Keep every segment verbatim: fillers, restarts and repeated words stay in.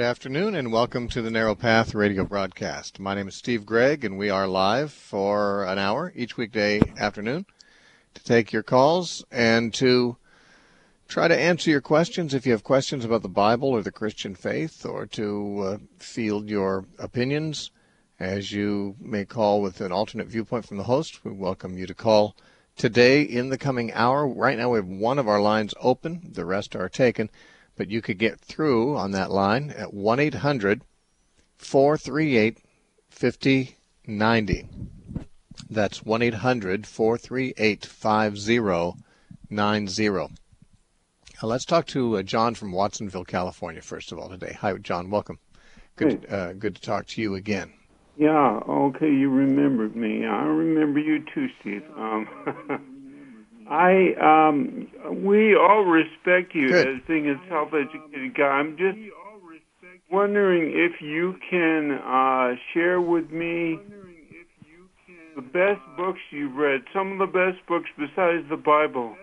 afternoon, and welcome to the Narrow Path radio broadcast. My name is Steve Gregg, and we are live for an hour each weekday afternoon to take your calls and to try to answer your questions if you have questions about the Bible or the Christian faith, or to uh, field your opinions as you may call with an alternate viewpoint from the host. We welcome you to call today in the coming hour. Right now we have one of our lines open. The rest are taken. But you could get through on that line at one eight hundred, four three eight, five zero nine zero. That's one eight hundred, four three eight, five zero nine zero. Now let's talk to uh, John from Watsonville, California, first of all, today. Hi, John. Welcome. Good, Hey. uh, good to talk to you again. Yeah, okay, you remembered me. I remember you too, Steve. Um, I, um, we all respect you Good. as being a self-educated guy. I'm just wondering if you can uh, share with me the best books you've read, some of the best books besides the Bible.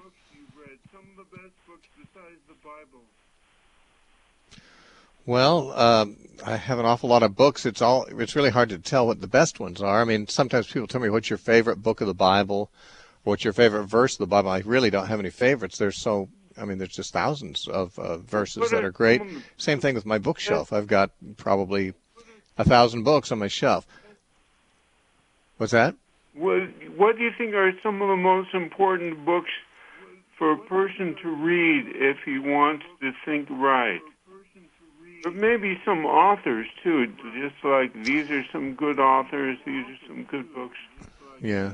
Well, uh, I have an awful lot of books. It's all. It's really hard to tell what the best ones are. I mean, sometimes people tell me, what's your favorite book of the Bible? What's your favorite verse of the Bible? I really don't have any favorites. There's so, I mean, there's just thousands of uh, verses that are great. Same thing with my bookshelf. I've got probably a thousand books on my shelf. What's that? What, what do you think are some of the most important books for a person to read if he wants to think right? But maybe some authors, too, just like these are some good authors, these are some good books. Yeah.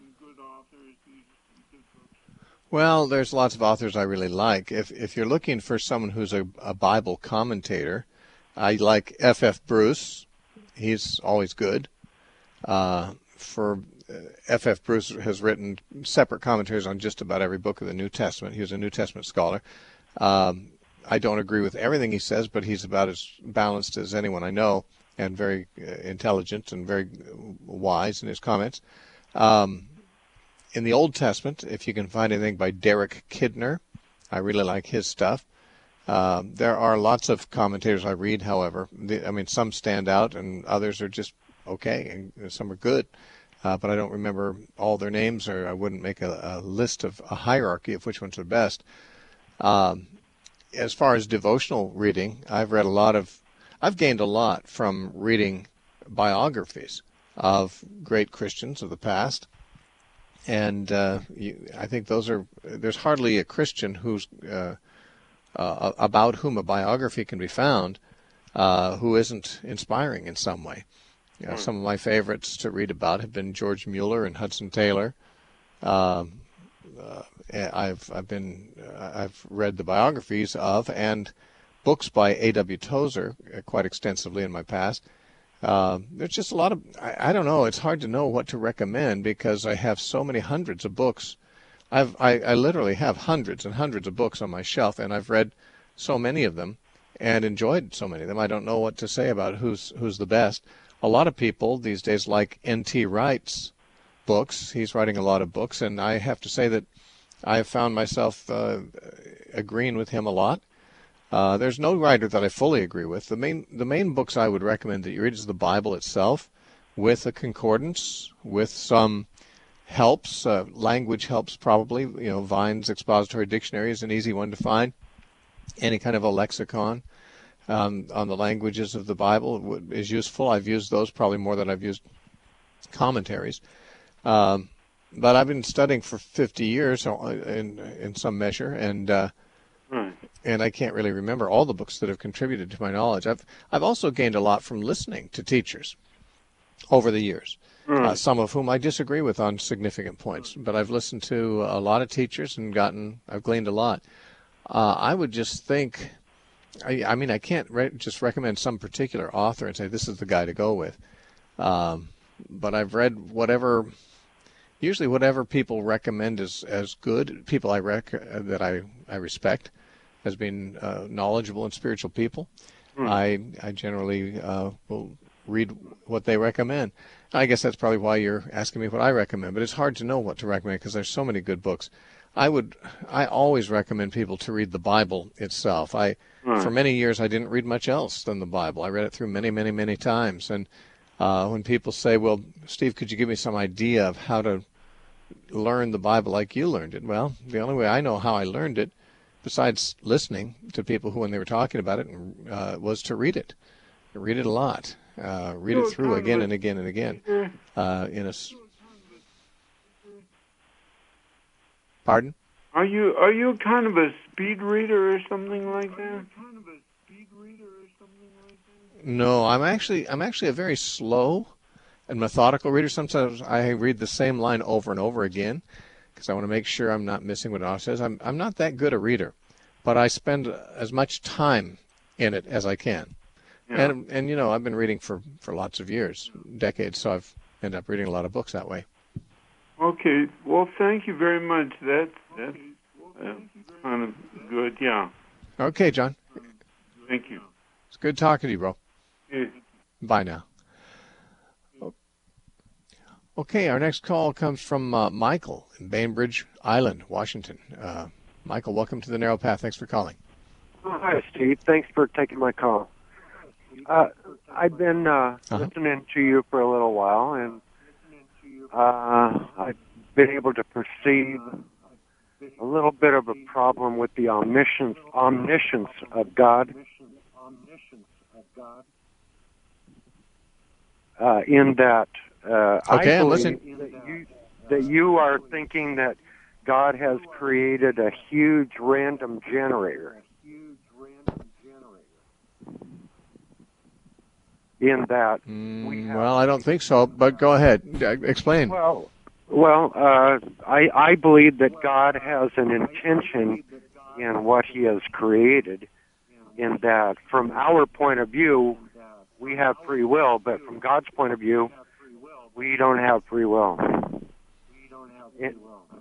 Well, there's lots of authors I really like. If if you're looking for someone who's a, a Bible commentator, I like F F Bruce. He's always good. Uh, for uh, F F Bruce has written separate commentaries on just about every book of the New Testament. He was a New Testament scholar. Um, I don't agree with everything he says, but he's about as balanced as anyone I know, and very uh, intelligent and very wise in his comments. Um, In the Old Testament, if you can find anything by Derek Kidner, I really like his stuff. Um, there are lots of commentators I read, however. The, I mean, some stand out and others are just okay, and some are good. Uh, but I don't remember all their names, or I wouldn't make a, a list of a hierarchy of which ones are best. Um, as far as devotional reading, I've read a lot of, I've gained a lot from reading biographies of great Christians of the past. And uh, you, I think those are, there's hardly a Christian who's uh, uh, about whom a biography can be found uh, who isn't inspiring in some way. You know, some of my favorites to read about have been George Mueller and Hudson Taylor. Um, uh, I've I've been uh, I've read the biographies of and books by A W Tozer quite extensively in my past. Uh, there's just a lot of, I, I don't know, it's hard to know what to recommend because I have so many hundreds of books. I've, I, I literally have hundreds and hundreds of books on my shelf, and I've read so many of them and enjoyed so many of them. I don't know what to say about who's who's the best. A lot of people these days like N T Wright's books. He's writing a lot of books, and I have to say that I have found myself uh, agreeing with him a lot. Uh, there's no writer that I fully agree with. The main the main books I would recommend that you read is the Bible itself, with a concordance, with some helps, uh, language helps probably. You know, Vine's Expository Dictionary is an easy one to find. Any kind of a lexicon um, on the languages of the Bible is useful. I've used those probably more than I've used commentaries. Um, but I've been studying for fifty years in in some measure, and uh, Right. and I can't really remember all the books that have contributed to my knowledge. I've I've also gained a lot from listening to teachers over the years, Right. uh, some of whom I disagree with on significant points. But I've listened to a lot of teachers and gotten I've gleaned a lot. Uh, I would just think, I, I mean, I can't re- just recommend some particular author and say this is the guy to go with. Um, but I've read whatever. Usually, whatever people recommend as as good, people I rec that I I respect as being uh, knowledgeable and spiritual people, Hmm. I I generally uh, will read what they recommend. I guess that's probably why you're asking me what I recommend. But it's hard to know what to recommend because there's so many good books. I would, I always recommend people to read the Bible itself. I, Right. for many years, I didn't read much else than the Bible. I read it through many, many, many times. And uh, when people say, well, Steve, could you give me some idea of how to learn the Bible like you learned it? Well, the only way I know how I learned it, besides listening to people who, when they were talking about it, uh, was to read it. Read it a lot. Uh, read it through again and again and again. Uh, in a s- Pardon? Are you are you kind of a speed reader or something like that? No, I'm actually I'm actually a very slow and methodical reader. Sometimes I read the same line over and over again because I want to make sure I'm not missing what it author says. I'm I'm not that good a reader, but I spend as much time in it as I can. Yeah. And and you know, I've been reading for, for lots of years, decades, so I've ended up reading a lot of books that way. Okay. Well, thank you very much. That's that's uh, kind of good. Yeah. Okay, John. Thank you. It's good talking to you, bro. Yeah. Bye now. Okay, our next call comes from uh, Michael in Bainbridge Island, Washington. Uh, Michael, welcome to the Narrow Path. Thanks for calling. Oh, hi, Steve. Thanks for taking my call. Uh, I've been uh, Uh-huh. listening to you for a little while, and uh, I've been able to perceive a little bit of a problem with the omniscience, omniscience of God. Uh, in that, uh, Okay, I I'm believe listening. that you, that you are thinking that God has created a huge random generator. In that, we Mm, have, well, I don't think so, but go ahead. Uh, Explain. well, well, uh, I I believe that God has an intention in what He has created. In that, from our point of view, we have free will, but from God's point of view, we don't have free will. It,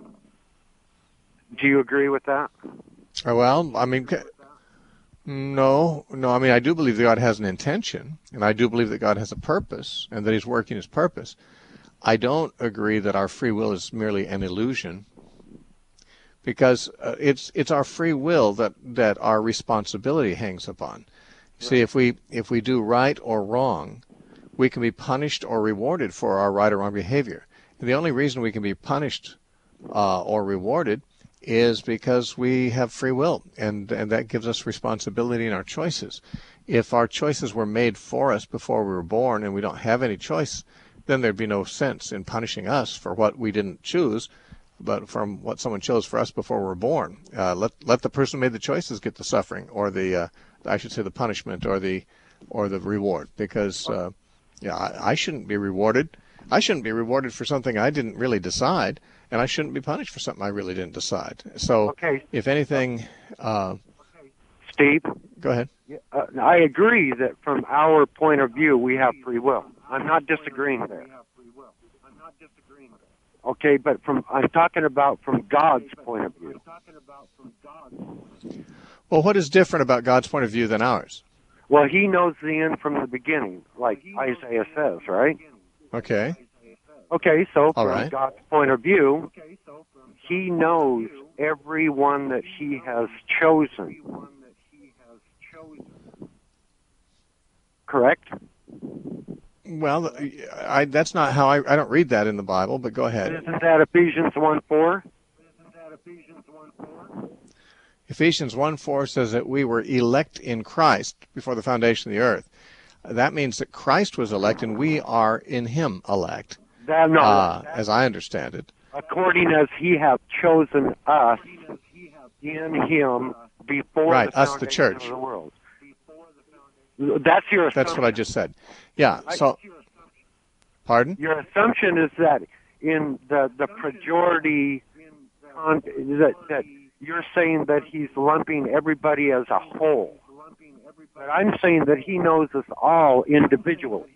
do you agree with that? Uh, Well, I mean, ca- no, no. I mean, I do believe that God has an intention, and I do believe that God has a purpose, and that He's working His purpose. I don't agree that our free will is merely an illusion, because uh, it's it's our free will that that our responsibility hangs upon. See, if we if we do right or wrong, we can be punished or rewarded for our right or wrong behavior. And the only reason we can be punished uh, or rewarded is because we have free will, and and that gives us responsibility in our choices. If our choices were made for us before we were born and we don't have any choice, then there'd be no sense in punishing us for what we didn't choose, but from what someone chose for us before we were born. Uh, let let the person who made the choices get the suffering, or the uh, I should say the punishment, or the or the reward, because uh, yeah, I, I shouldn't be rewarded. I shouldn't be rewarded for something I didn't really decide, and I shouldn't be punished for something I really didn't decide. So, Okay, if anything, uh, Steve. go ahead. Uh, I agree that from our point of view, we have free will. I'm not disagreeing there. Okay, but from I'm talking about from God's point of view. Well, what is different about God's point of view than ours? Well, He knows the end from the beginning, like Isaiah says, right? Okay. Okay, so All from right. God's point of view, He knows everyone that He has chosen. Correct? Well, I, that's not how I, I don't read that in the Bible, but go ahead. Isn't that Ephesians one four? Ephesians one four says that we were elect in Christ before the foundation of the earth. That means that Christ was elect and we are in Him elect, That, no, uh, as I understand it. according as He hath chosen us in Him before Right, the us, the foundation church. of the world. That's your assumption. That's what I just said. Yeah, so, pardon? Your assumption is that in the the majority, con- that that you're saying that He's lumping everybody as a whole. But I'm saying that He knows us all individually.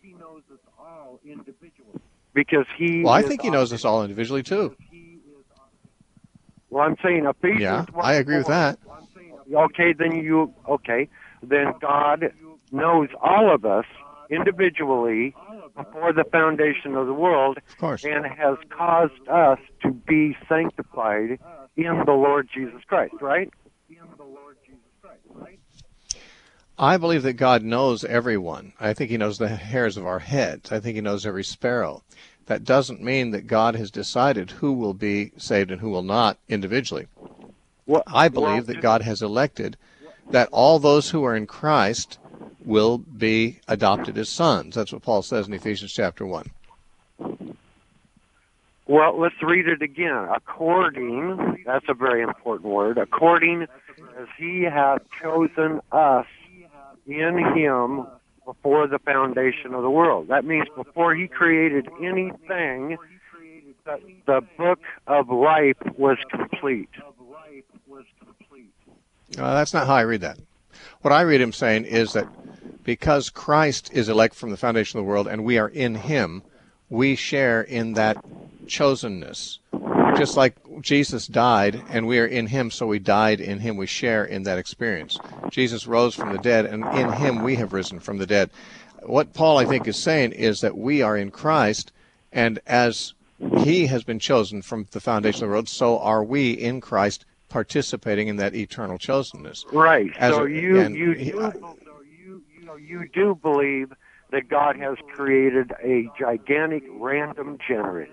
Because He. Well, I is think He knows us all individually, too. Well, I'm saying Ephesians. Yeah, I agree with that. Okay, then you. Okay, then God knows all of us individually before the foundation of the world, Of course. and has caused us to be sanctified in the Lord Jesus Christ, right? I believe that God knows everyone. I think he knows the hairs of our heads. I think he knows every sparrow. That doesn't mean that God has decided who will be saved and who will not individually. Well, I believe well, that God has elected that all those who are in Christ will be adopted as sons. That's what Paul says in Ephesians chapter one. Well, let's read it again. According, that's a very important word, according as he hath chosen us in him before the foundation of the world. That means before he created anything, the, the book of life was complete. Uh, that's not how I read that. What I read him saying is that because Christ is elect from the foundation of the world and we are in him, we share in that chosenness. Just like Jesus died and we are in him, so we died in him. We share in that experience. Jesus rose from the dead, and in him we have risen from the dead. What Paul, I think, is saying is that we are in Christ, and as he has been chosen from the foundation of the world, so are we in Christ, participating in that eternal chosenness. Right. As so a, you and you he, do so you you know you do believe that God has created a gigantic random generator.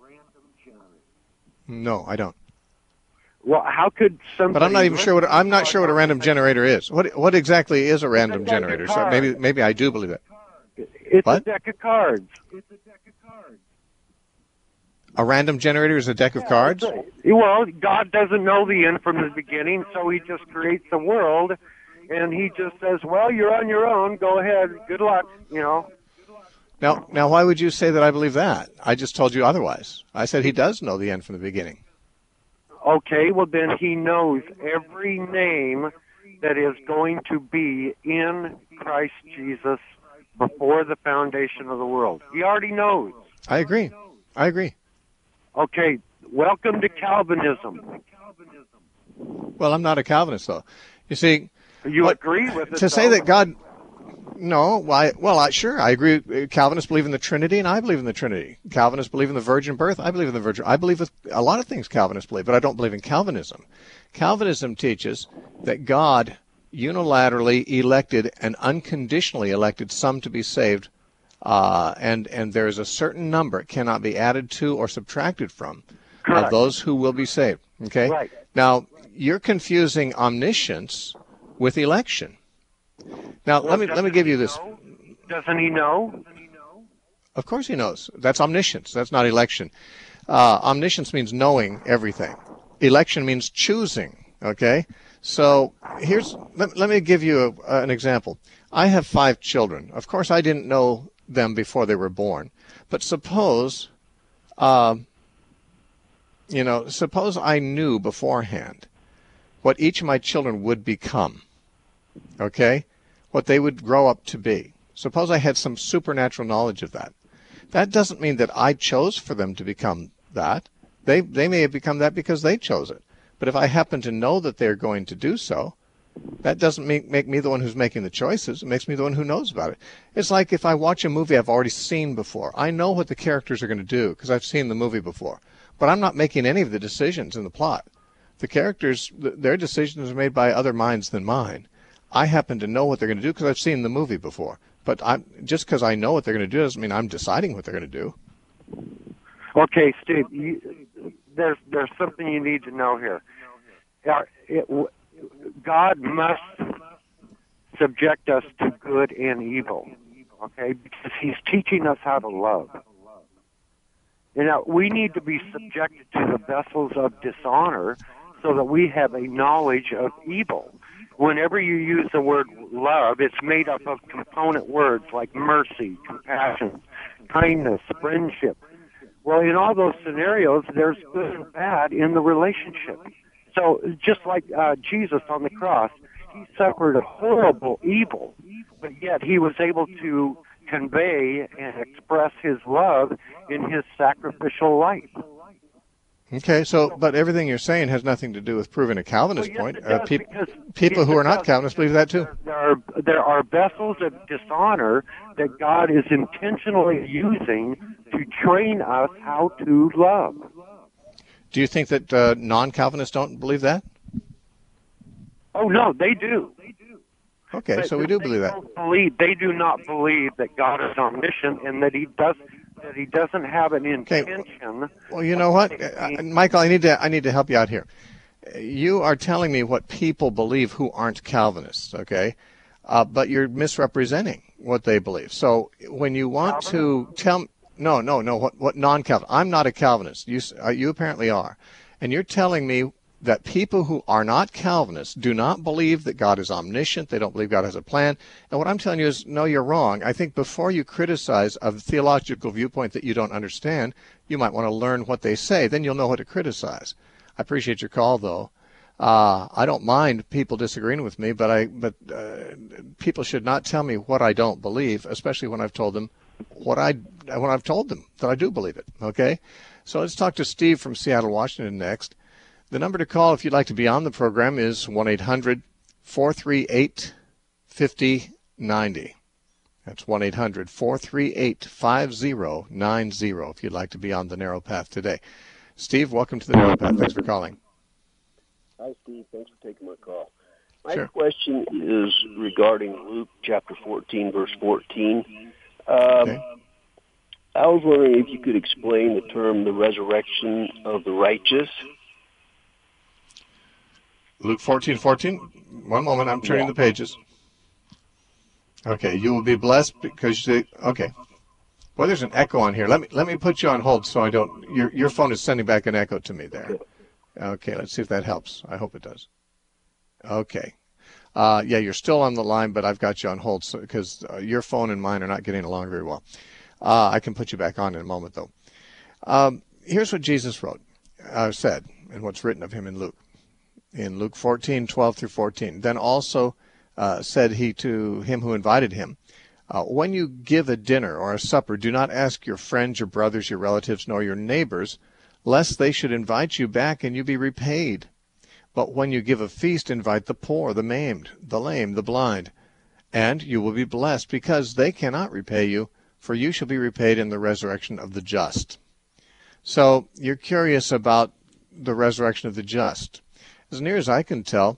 No, I don't. Well, how could somebody? But I'm not even sure what I'm not sure what a random generator is. What what exactly is a random deck of generator? So maybe maybe I do believe it. It's What? a deck of cards. A random generator is a deck of cards? Well, God doesn't know the end from the beginning, so he just creates the world, and he just says, well, you're on your own. Go ahead. Good luck, you know. Now, now, why would you say that I believe that? I just told you otherwise. I said he does know the end from the beginning. Okay, well, then he knows every name that is going to be in Christ Jesus before the foundation of the world. He already knows. I agree. I agree. Okay, welcome to Calvinism. Well, I'm not a Calvinist, though. You see, You what, agree with it, to say though. that God. No, why? Well, I, sure, I agree. Calvinists believe in the Trinity, and I believe in the Trinity. Calvinists believe in the virgin birth. I believe in the virgin. I believe with a lot of things Calvinists believe, but I don't believe in Calvinism. Calvinism teaches that God unilaterally elected and unconditionally elected some to be saved, uh, and and there is a certain number, it cannot be added to or subtracted from, Correct. of those who will be saved. Okay. Right. Now you're confusing omniscience with election. Now, Well, let me let me doesn't give he you this. know? Doesn't he know? Of course he knows. That's omniscience. That's not election. Uh, omniscience means knowing everything. Election means choosing, okay? So here's, let, let me give you a, an example. I have five children. Of course, I didn't know them before they were born. But suppose, uh, you know, suppose I knew beforehand what each of my children would become, okay? What they would grow up to be. Suppose I had some supernatural knowledge of that. That doesn't mean that I chose for them to become that. They they may have become that because they chose it. But if I happen to know that they're going to do so, that doesn't make, make me the one who's making the choices. It makes me the one who knows about it. It's like if I watch a movie I've already seen before. I know what the characters are going to do because I've seen the movie before. But I'm not making any of the decisions in the plot. The characters, their decisions are made by other minds than mine. I happen to know what they're going to do because I've seen the movie before. But I'm, just because I know what they're going to do doesn't mean I'm deciding what they're going to do. Okay, Steve, you, there's there's something you need to know here. Uh, it, God must subject us to good and evil, okay, because he's teaching us how to love. You know, we need to be subjected to the vessels of dishonor so that we have a knowledge of evil. Whenever you use the word love, it's made up of component words like mercy, compassion, kindness, friendship. Well, in all those scenarios, there's good and bad in the relationship. So just like uh, Jesus on the cross, he suffered a horrible evil, but yet he was able to convey and express his love in his sacrificial life. Okay, so but everything you're saying has nothing to do with proving a Calvinist Well, yes, point. it Uh, does, peop- because people who it are not does, Calvinists believe that too. There are there are vessels of dishonor that God is intentionally using to train us how to love. Do you think that uh, non-Calvinists don't believe that? Oh no, they do. Okay, But so we do they believe that. don't believe they do not believe that God is omniscient and that he does that he doesn't have an Okay. intention. Well, you know what, uh, Michael, I need to I need to help you out here. You are telling me what people believe who aren't Calvinists, okay? Uh, but you're misrepresenting what they believe. So when you want to tell no, no, no, what what non-Calvin? I'm not a Calvinist. You uh, you apparently are, and you're telling me that people who are not Calvinists do not believe that God is omniscient. They don't believe God has a plan. And what I'm telling you is, no, you're wrong. I think before you criticize a theological viewpoint that you don't understand, you might want to learn what they say. Then you'll know what to criticize. I appreciate your call, though. Uh, I don't mind people disagreeing with me, but I but uh, people should not tell me what I don't believe, especially when I've told them what I when I've told them that I do believe it. Okay, so let's talk to Steve from Seattle, Washington next. The number to call if you'd like to be on the program is one eight hundred four three eight five zero nine zero. That's one eight hundred four three eight five zero nine zero if you'd like to be on the Narrow Path today. Steve, welcome to the Narrow Path. Thanks for calling. Hi, Steve. Thanks for taking my call. My Sure. question is regarding Luke chapter fourteen, verse fourteen. Um, Okay. I was wondering if you could explain the term the resurrection of the righteous. Luke fourteen fourteen. One moment, I'm turning Yeah. the pages. Okay, you will be blessed because you, okay. Well, there's an echo on here. Let me let me put you on hold so I don't. Your your phone is sending back an echo to me there. Okay, let's see if that helps. I hope it does. Okay. Uh, yeah, you're still on the line, but I've got you on hold because so, uh, your phone and mine are not getting along very well. Uh, I can put you back on in a moment, though. Um, here's what Jesus wrote, uh, said, and what's written of him in Luke. In Luke fourteen, twelve through fourteen. Then also uh, said he to him who invited him, uh, when you give a dinner or a supper, do not ask your friends, your brothers, your relatives, nor your neighbors, lest they should invite you back and you be repaid. But when you give a feast, invite the poor, the maimed, the lame, the blind, and you will be blessed, because they cannot repay you, for you shall be repaid in the resurrection of the just. So you're curious about the resurrection of the just. As near as I can tell,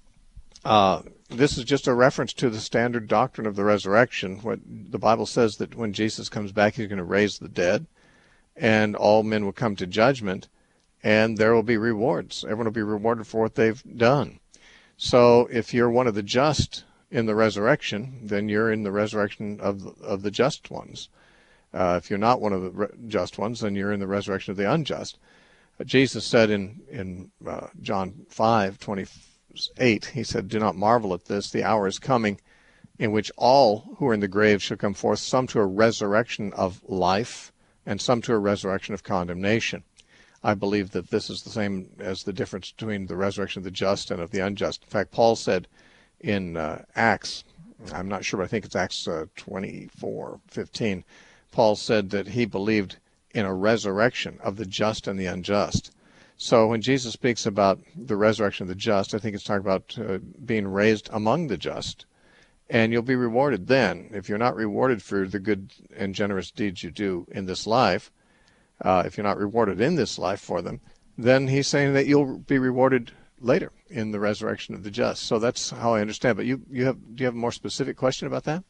uh, this is just a reference to the standard doctrine of the resurrection. What the Bible says that when Jesus comes back, he's going to raise the dead, and all men will come to judgment, and there will be rewards. Everyone will be rewarded for what they've done. So if you're one of the just in the resurrection, then you're in the resurrection of the, of the just ones. Uh, if you're not one of the re- just ones, then you're in the resurrection of the unjust. Uh, Jesus said in, in uh, John five twenty-eight, he said, do not marvel at this. The hour is coming in which all who are in the grave shall come forth, some to a resurrection of life and some to a resurrection of condemnation. I believe that this is the same as the difference between the resurrection of the just and of the unjust. In fact, Paul said in uh, Acts, I'm not sure, but I think it's Acts uh, twenty-four fifteen, Paul said that he believed in a resurrection of the just and the unjust. So when Jesus speaks about the resurrection of the just, I think it's talking about uh, being raised among the just. And you'll be rewarded then. If you're not rewarded for the good and generous deeds you do in this life, Uh, if you're not rewarded in this life for them, then he's saying that you'll be rewarded later in the resurrection of the just. So that's how I understand. But you, you have, do you have a more specific question about that?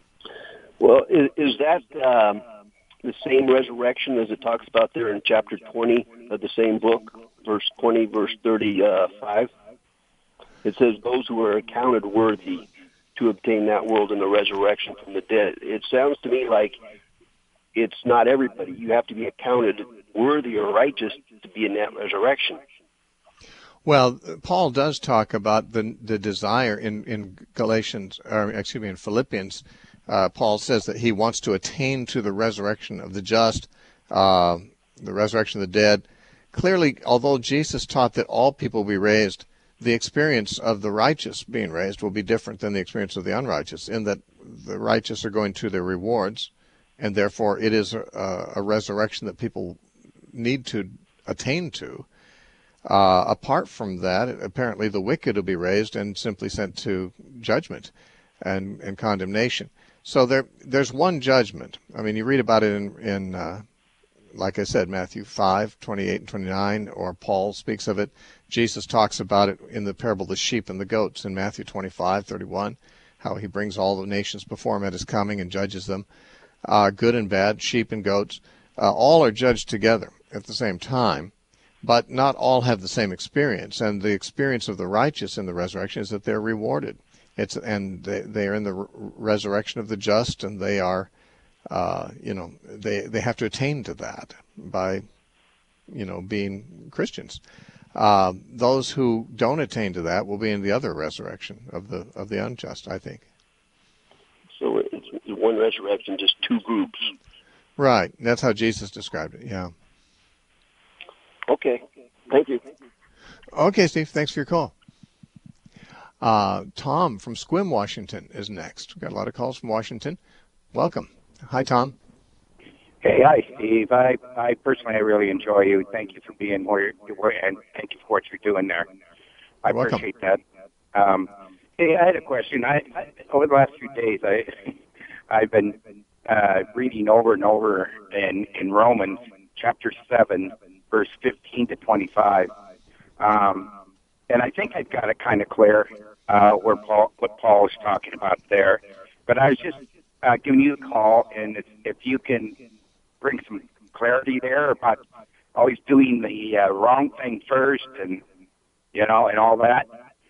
Well, is, is that um, the same resurrection as it talks about there in chapter twenty of the same book, verse twenty, verse thirty-five? It says, those who are accounted worthy to obtain that world and the resurrection from the dead. It sounds to me like it's not everybody. You have to be accounted worthy or righteous to be in that resurrection. Well, Paul does talk about the the desire in, in Galatians, or excuse me, in Philippians. Uh, Paul says that he wants to attain to the resurrection of the just, uh, the resurrection of the dead. Clearly, although Jesus taught that all people will be raised, the experience of the righteous being raised will be different than the experience of the unrighteous, in that the righteous are going to their rewards, and therefore it is a, a resurrection that people need to attain to. Uh, apart from that, apparently the wicked will be raised and simply sent to judgment and, and condemnation. So there, there's one judgment. I mean, you read about it in, in uh, like I said, Matthew five, twenty-eight and twenty-nine, or Paul speaks of it. Jesus talks about it in the parable of the sheep and the goats in Matthew twenty-five, thirty-one, how he brings all the nations before him at his coming and judges them, uh, good and bad, sheep and goats. Uh, all are judged together at the same time. But not all have the same experience, and the experience of the righteous in the resurrection is that they're rewarded. It's and they they are in the re- resurrection of the just, and they are, uh, you know, they they have to attain to that by, you know, being Christians. Uh, those who don't attain to that will be in the other resurrection of the of the unjust, I think. So it's one resurrection, just two groups. Right. That's how Jesus described it. Yeah. Okay. Thank you. Okay, Steve. Thanks for your call. Uh, Tom from Sequim, Washington is next. We've got a lot of calls from Washington. Welcome. Hi, Tom. Hey, hi, Steve. I, I personally, I really enjoy you. Thank you for being where you were, and thank you for what you're doing there. I You're welcome. appreciate that. Um, hey, I had a question. I, I over the last few days, I I've been uh, reading over and over in in Romans chapter seven, verse fifteen to twenty-five, um, and I think I've got it kind of clear uh, where Paul, what Paul is talking about there. But I was just uh, giving you a call, and if, if you can bring some clarity there about always doing the uh, wrong thing first, and you know, and all that.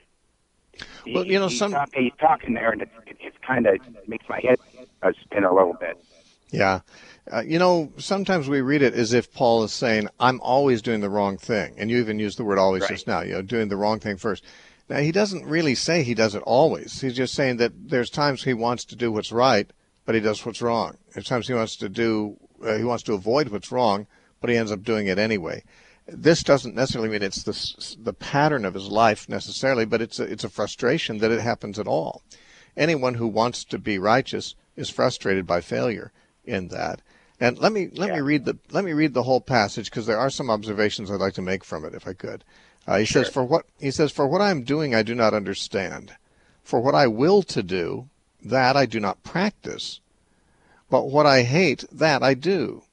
Well, you know, he's, some talk, he's talking there, and it, it, it kind of makes my head uh, spin a little bit. Yeah. Uh, you know, sometimes we read it as if Paul is saying, I'm always doing the wrong thing. And you even used the word always Right. just now, you know, doing the wrong thing first. Now, he doesn't really say he does it always. He's just saying that there's times he wants to do what's right, but he does what's wrong. There's times he wants to do, uh, he wants to avoid what's wrong, but he ends up doing it anyway. This doesn't necessarily mean it's the, the pattern of his life necessarily, but it's a, it's a frustration that it happens at all. Anyone who wants to be righteous is frustrated by failure in that. And let me let Yeah. me read the let me read the whole passage, because there are some observations I'd like to make from it, if I could. Uh, he Sure. says, "For what he says, for what I am doing, I do not understand. For what I will to do, that I do not practice. But what I hate, that I do.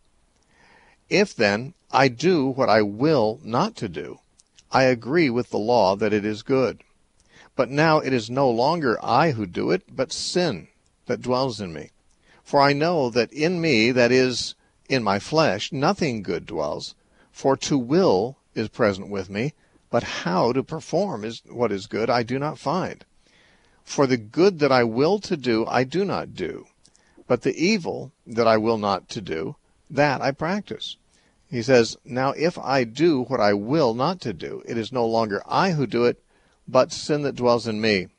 If then I do what I will not to do, I agree with the law that it is good. But now it is no longer I who do it, but sin that dwells in me. For I know that in me, that is, in my flesh, nothing good dwells. For to will is present with me, but how to perform is what is good I do not find. For the good that I will to do, I do not do. But the evil that I will not to do, that I practice." He says, now if I do what I will not to do, it is no longer I who do it, but sin that dwells in me.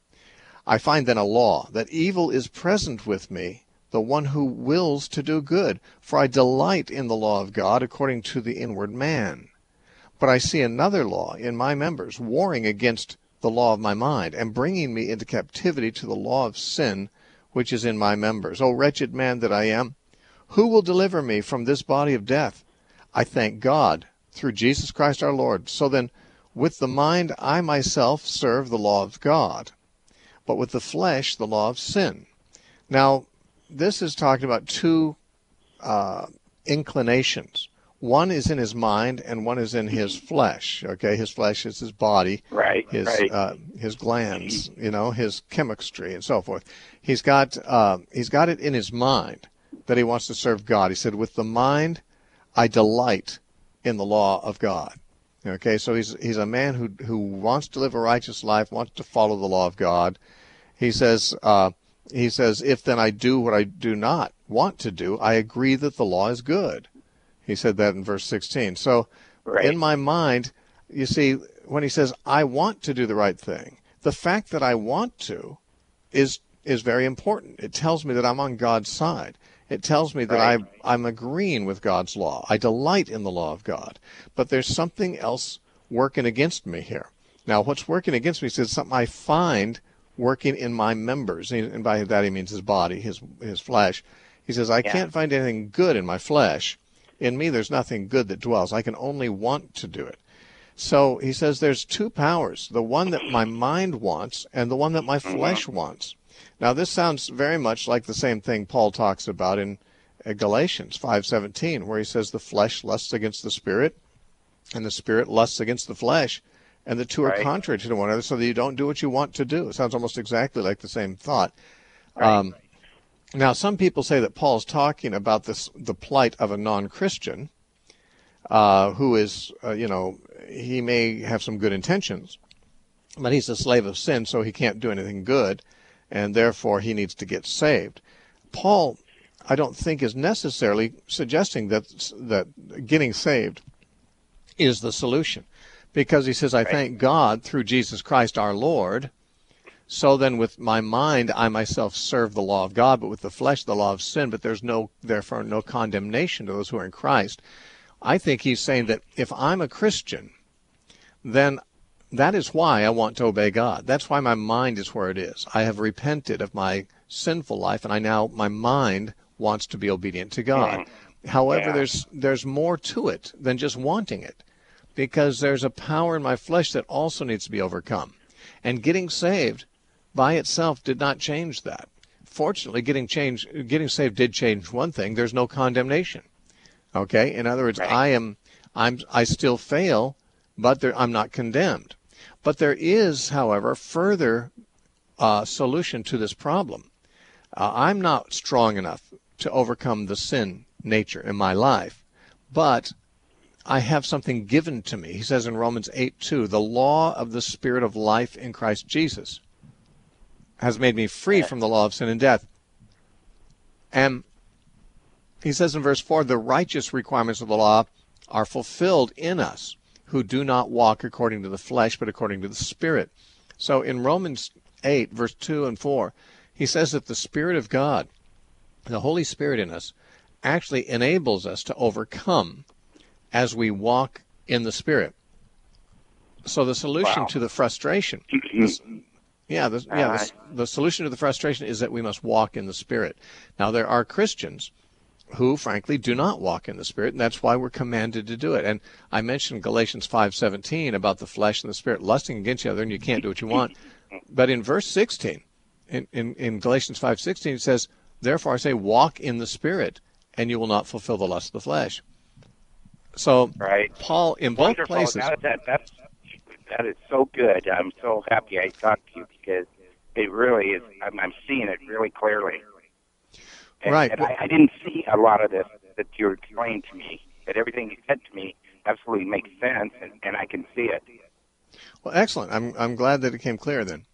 I find then a law, that evil is present with me, the one who wills to do good. For I delight in the law of God according to the inward man. But I see another law in my members, warring against the law of my mind, and bringing me into captivity to the law of sin, which is in my members. O wretched man that I am, who will deliver me from this body of death? I thank God through Jesus Christ our Lord. So then, with the mind I myself serve the law of God, but with the flesh the law of sin. Now, this is talking about two uh, inclinations. One is in his mind, and one is in his flesh. Okay, his flesh is his body, Right, his right. uh, his glands, you know, his chemistry, and so forth. He's got uh, he's got it in his mind that he wants to serve God. He said, "With the mind, I delight in the law of God." Okay, so he's he's a man who who wants to live a righteous life, wants to follow the law of God. He says. Uh, He says, if then I do what I do not want to do, I agree that the law is good. He said that in verse sixteen. So Right. in my mind, you see, when he says, I want to do the right thing, the fact that I want to is is very important. It tells me that I'm on God's side. It tells me that Right. I, I'm agreeing with God's law. I delight in the law of God. But there's something else working against me here. Now, what's working against me is something I find working in my members, and by that he means his body, his his flesh. He says, I Yeah. can't find anything good in my flesh. in me there's nothing good that dwells. I can only want to do it. So he says there's two powers, the one that my mind wants and the one that my flesh wants. Now this sounds very much like the same thing Paul talks about in Galatians five seventeen, where he says the flesh lusts against the spirit and the spirit lusts against the flesh, and the two are Right. contrary to one another, so that you don't do what you want to do. It sounds almost exactly like the same thought. Right. Um, now, some people say that Paul's talking about this, the plight of a non-Christian uh, who is, uh, you know, he may have some good intentions, but he's a slave of sin, so he can't do anything good, and therefore he needs to get saved. Paul, I don't think, is necessarily suggesting that that getting saved is the solution, because he says, I thank God through Jesus Christ our Lord. So then with my mind, I myself serve the law of God, but with the flesh, the law of sin, but there's no, therefore, no condemnation to those who are in Christ. I think he's saying that if I'm a Christian, then that is why I want to obey God. That's why my mind is where it is. I have repented of my sinful life, and I now, my mind wants to be obedient to God. However, Yeah. there's there's more to it than just wanting it, because there's a power in my flesh that also needs to be overcome. And getting saved by itself did not change that. Fortunately, getting change, getting saved did change one thing. There's no condemnation. Okay? In other words, Right. I am, I'm, I still fail, but there, I'm not condemned. But there is, however, further uh, solution to this problem. Uh, I'm not strong enough to overcome the sin nature in my life, but I have something given to me. He says in Romans eight two, the law of the Spirit of life in Christ Jesus has made me free from the law of sin and death. And he says in verse four, the righteous requirements of the law are fulfilled in us who do not walk according to the flesh, but according to the Spirit. So in Romans eight, verse two and four, he says that the Spirit of God, the Holy Spirit in us, actually enables us to overcome as we walk in the Spirit. So the solution Wow. to the frustration, this, yeah, the, yeah, the, the solution to the frustration is that we must walk in the Spirit. Now, there are Christians who, frankly, do not walk in the Spirit, and that's why we're commanded to do it. And I mentioned Galatians five seventeen about the flesh and the Spirit lusting against each other, and you can't do what you want. But in verse sixteen, in, in, in Galatians five sixteen, it says, therefore I say, walk in the Spirit, and you will not fulfill the lust of the flesh. So, Right. Paul, in both Wonderful. places, That, that, that's, that is so good. I'm so happy I talked to you because it really is, I'm, I'm seeing it really clearly. And, Right. And I, I didn't see a lot of this that you explained to me, but everything you said to me absolutely makes sense, and, and I can see it. well, excellent. I'm I'm glad that it came clear then.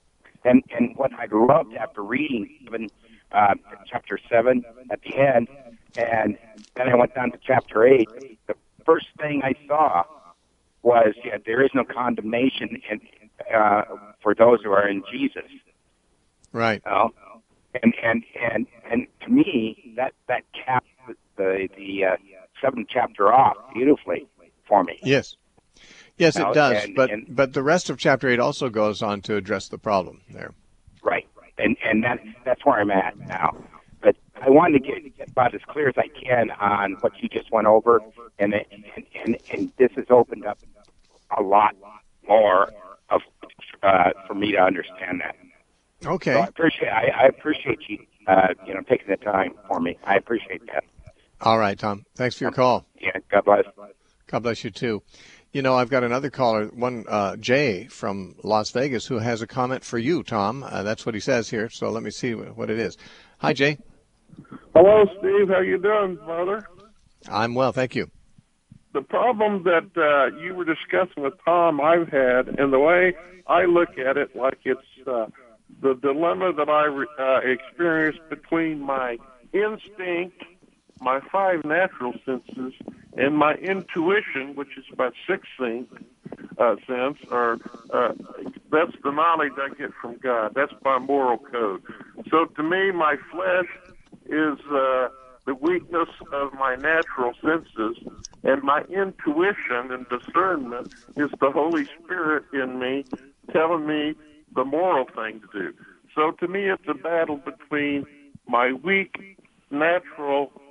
And and what I loved after reading even uh, chapter seven at the end, and then I went down to chapter eight. The first thing I saw was yeah, there is no condemnation in, uh, for those who are in Jesus. Right. You know? And and and and to me, that that caps the the uh, seventh chapter off beautifully for me. Yes. Yes, it Now, does. and- but and- but the rest of chapter eight also goes on to address the problem there. Right, and and that that's where I'm at now. But I wanted to get about as clear as I can on what you just went over, and it, and, and and this has opened up a lot more of uh, for me to understand that. Okay. So I appreciate I, I appreciate you uh, you know taking the time for me. I appreciate that. All right, Tom. Thanks for your call. Yeah, God bless. God bless you too. You know, I've got another caller, one uh, Jay from Las Vegas, who has a comment for you, Tom. Uh, that's what he says here. So let me see what it is. Hi, Jay. Hello, Steve. How you doing, brother? I'm well, thank you. The problem that uh, you were discussing with Tom, I've had, and the way I look at it, like it's uh, the dilemma that I uh, experienced between my instinct, my five natural senses, and my intuition, which is my sixth sense, uh, sense, or uh, that's the knowledge I get from God. That's my moral code. So to me, my flesh is uh, the weakness of my natural senses, and my intuition and discernment is the Holy Spirit in me telling me the moral thing to do. So to me, it's a battle between my weak natural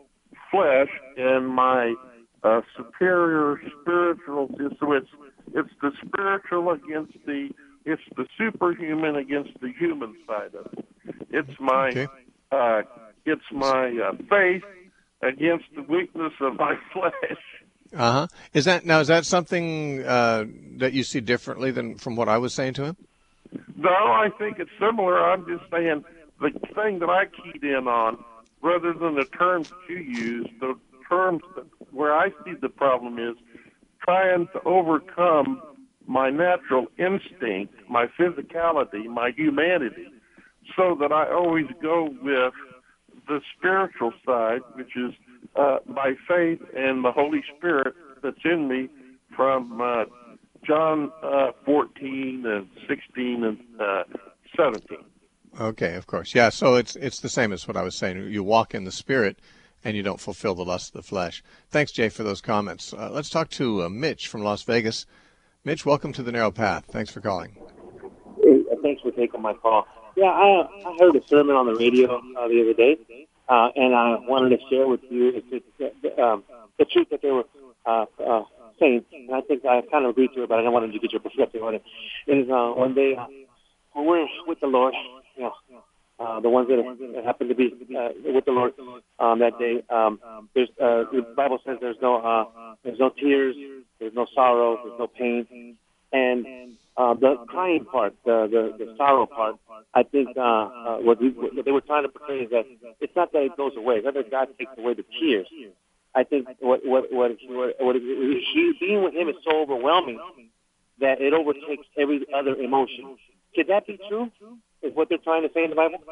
flesh and my uh, superior spiritual. So it's it's the spiritual against the it's the superhuman against the human side of it. It's my Okay. uh, it's my uh, faith against the weakness of my flesh. Uh huh. Is that now? Is that something uh, that you see differently than from what I was saying to him? No, I think it's similar. I'm just saying the thing that I keyed in on, rather than the terms that you use, the terms that, where I see the problem is trying to overcome my natural instinct, my physicality, my humanity, so that I always go with the spiritual side, which is uh, by faith and the Holy Spirit that's in me from uh, John uh, fourteen and sixteen and uh, seventeen. Okay, of course. Yeah, so it's it's the same as what I was saying. You walk in the Spirit, and you don't fulfill the lust of the flesh. Thanks, Jay, for those comments. Uh, let's talk to uh, Mitch from Las Vegas. Mitch, welcome to the Narrow Path. Thanks for calling. Hey, thanks for taking my call. Yeah, I, I heard a sermon on the radio uh, the other day, uh, and I wanted to share with you it's, um, the truth that they were uh, uh, saying. And I think I kind of agreed to it, but I wanted to get your perspective on it. Is uh, when they uh, when we're with the Lord, you know, uh, the ones that happen to be uh, with the Lord um, that day, um, there's uh, the Bible says there's no uh, there's no tears, there's no sorrow, there's no pain, and Uh, the crying part, the, the, the sorrow part, I think uh, uh, what, we, what they were trying to portray is that it's not that it goes away. It's not that God takes away the tears. I think what what what, what, what he, being with Him is so overwhelming that it overtakes every other emotion. Could that be true? Is what they're trying to say in the Bible?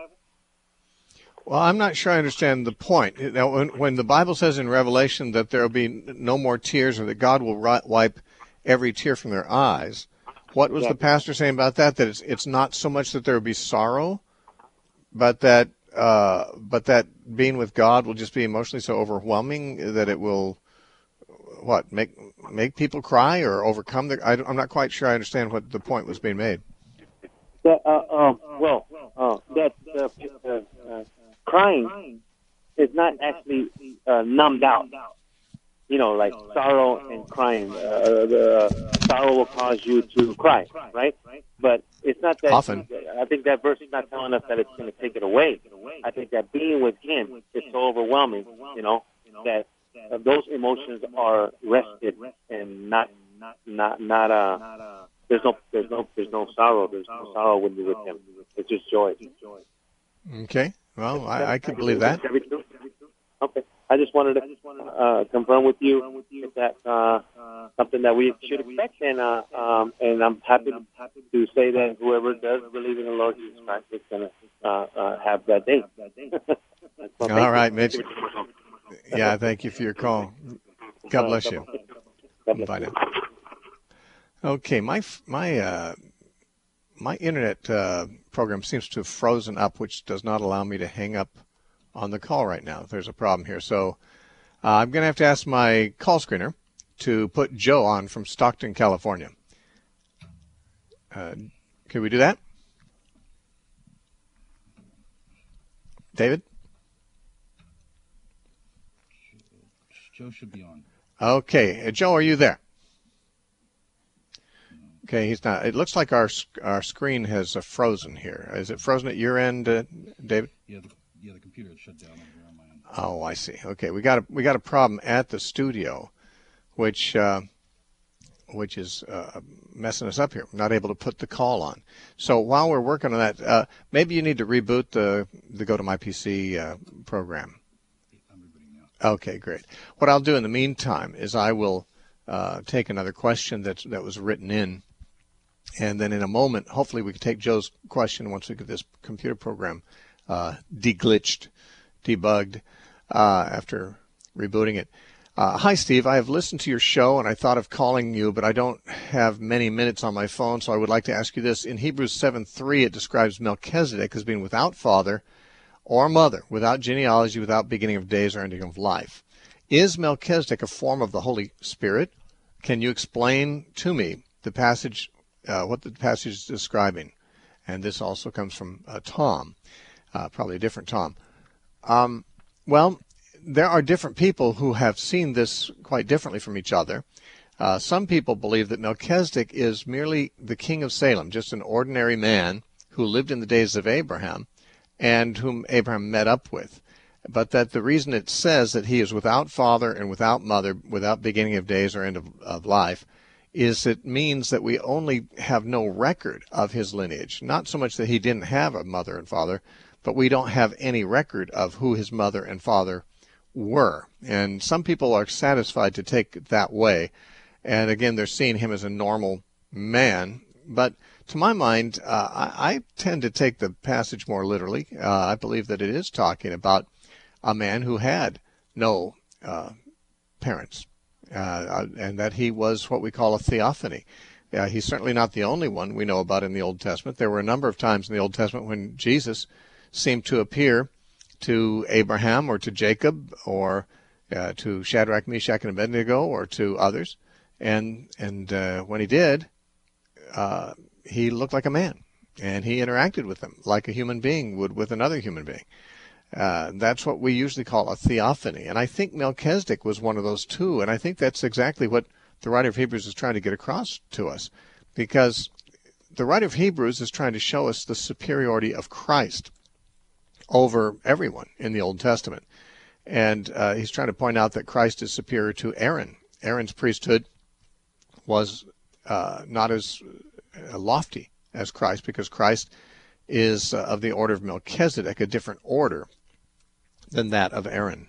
Well, I'm not sure I understand the point. Now, when, when the Bible says in Revelation that there will be no more tears or that God will ri- wipe every tear from their eyes, what was the pastor saying about that? That it's it's not so much that there will be sorrow, but that uh, but that being with God will just be emotionally so overwhelming that it will what make make people cry or overcome the. I, I'm not quite sure I understand what the point was being made. That uh, uh, well, uh, that uh, uh, uh, crying is not actually uh, numbed out. You know, like sorrow and crying. Uh, the sorrow will cause you to cry, right? But it's not that. Often. I think that verse is not telling us that it's going to take it away. I think that being with Him is so overwhelming, you know, that uh, those emotions are rested and not, not, not. Uh, there's no, there's no, there's no sorrow. There's no sorrow when you're with Him. It's just joy. Okay. Well, I, I could believe that. Okay. I just wanted to uh, confirm with you if that's uh, something that we should expect, and uh, um, and I'm happy to say that whoever does believe in the Lord Jesus Christ is going to uh, uh, have that day. Well, all right, Mitch. Yeah, thank you for your call. God bless you. Bye now. Okay, my my uh, my internet uh, program seems to have frozen up, which does not allow me to hang up on the call right now. There's a problem here. So uh, I'm going to have to ask my call screener to put Joe on from Stockton, California. Uh, can we do that? David? Joe should be on. Okay. Uh, Joe, are you there? Okay, he's not. It looks like our our screen has uh, frozen here. Is it frozen at your end, uh, David? Yeah, the, yeah, the computer is shut down over here on my end. Oh, I see. Okay, we got a we got a problem at the studio, which uh, which is uh, messing us up here. We're not able to put the call on. So while we're working on that, uh, maybe you need to reboot the the GoToMyPC uh, program. I'm rebooting now. Okay, great. What I'll do in the meantime is I will uh, take another question that that was written in. And then in a moment, hopefully we can take Joe's question once we get this computer program uh, deglitched, debugged uh, after rebooting it. Uh, hi, Steve. I have listened to your show, and I thought of calling you, but I don't have many minutes on my phone, so I would like to ask you this. In Hebrews seven three, it describes Melchizedek as being without father or mother, without genealogy, without beginning of days or ending of life. Is Melchizedek a form of the Holy Spirit? Can you explain to me the passage Uh, what the passage is describing? And this also comes from uh, Tom, uh, probably a different Tom. Um, well, there are different people who have seen this quite differently from each other. Uh, some people believe that Melchizedek is merely the king of Salem, just an ordinary man who lived in the days of Abraham and whom Abraham met up with. But that the reason it says that he is without father and without mother, without beginning of days or end of, of life, is it means that we only have no record of his lineage. Not so much that he didn't have a mother and father, but we don't have any record of who his mother and father were. And some people are satisfied to take it that way. And again, they're seeing him as a normal man. But to my mind, uh, I, I tend to take the passage more literally. Uh, I believe that it is talking about a man who had no uh, parents, uh, and that he was what we call a theophany. Uh, he's certainly not the only one we know about in the Old Testament. There were a number of times in the Old Testament when Jesus seemed to appear to Abraham or to Jacob or uh, to Shadrach, Meshach, and Abednego or to others. And and uh, when he did, uh, he looked like a man, and he interacted with them like a human being would with another human being. Uh, that's what we usually call a theophany. And I think Melchizedek was one of those too. And I think that's exactly what the writer of Hebrews is trying to get across to us, because the writer of Hebrews is trying to show us the superiority of Christ over everyone in the Old Testament. And uh, he's trying to point out that Christ is superior to Aaron. Aaron's priesthood was uh, not as uh, lofty as Christ, because Christ is uh, of the order of Melchizedek, a different order than that of Aaron.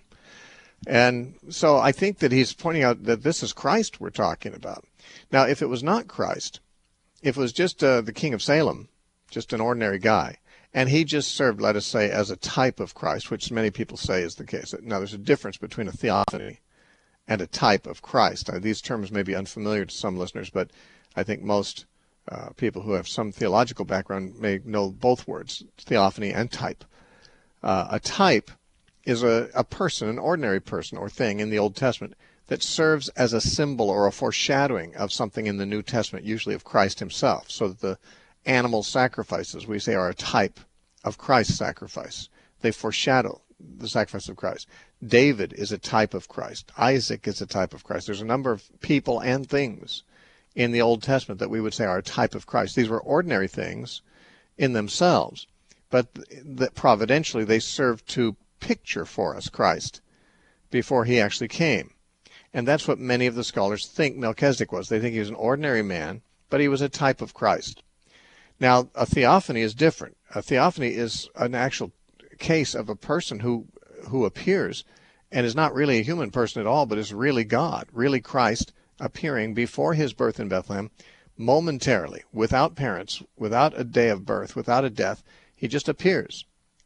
And so I think that he's pointing out that this is Christ we're talking about. Now, if it was not Christ, if it was just uh, the king of Salem, just an ordinary guy, and he just served, let us say, as a type of Christ, which many people say is the case. Now, there's a difference between a theophany and a type of Christ. Now, these terms may be unfamiliar to some listeners, but I think most uh, people who have some theological background may know both words, theophany and type. Uh, a type is a, a person, an ordinary person or thing in the Old Testament that serves as a symbol or a foreshadowing of something in the New Testament, usually of Christ himself. So that the animal sacrifices, we say, are a type of Christ's sacrifice. They foreshadow the sacrifice of Christ. David is a type of Christ. Isaac is a type of Christ. There's a number of people and things in the Old Testament that we would say are a type of Christ. These were ordinary things in themselves, but that providentially they served to picture for us Christ before he actually came. And that's what many of the scholars think Melchizedek was. They think he was an ordinary man, but he was a type of Christ. Now, a theophany is different. A theophany is an actual case of a person who who appears and is not really a human person at all, but is really God, really Christ appearing before his birth in Bethlehem momentarily, without parents, without a day of birth, without a death. He just appears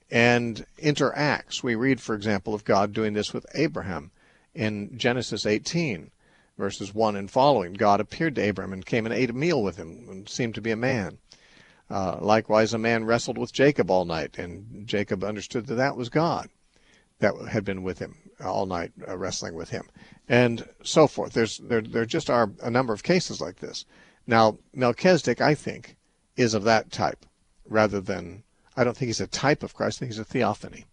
and interacts. We read, for example, of God doing this with Abraham in Genesis eighteen, verses one and following. God appeared to Abraham and came and ate a meal with him and seemed to be a man. Uh, likewise, a man wrestled with Jacob all night, and Jacob understood that that was God that had been with him all night, uh, wrestling with him, and so forth. There's there there just are a number of cases like this. Now, Melchizedek, I think, is of that type, rather than, I don't think he's a type of Christ. I think he's a theophany.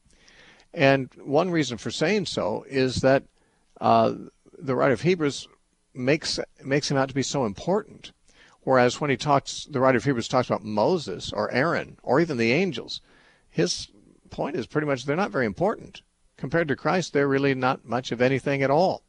And one reason for saying so is that uh, the writer of Hebrews makes makes him out to be so important. Whereas when he talks, the writer of Hebrews talks about Moses or Aaron or even the angels, his point is pretty much they're not very important. Compared to Christ, they're really not much of anything at all.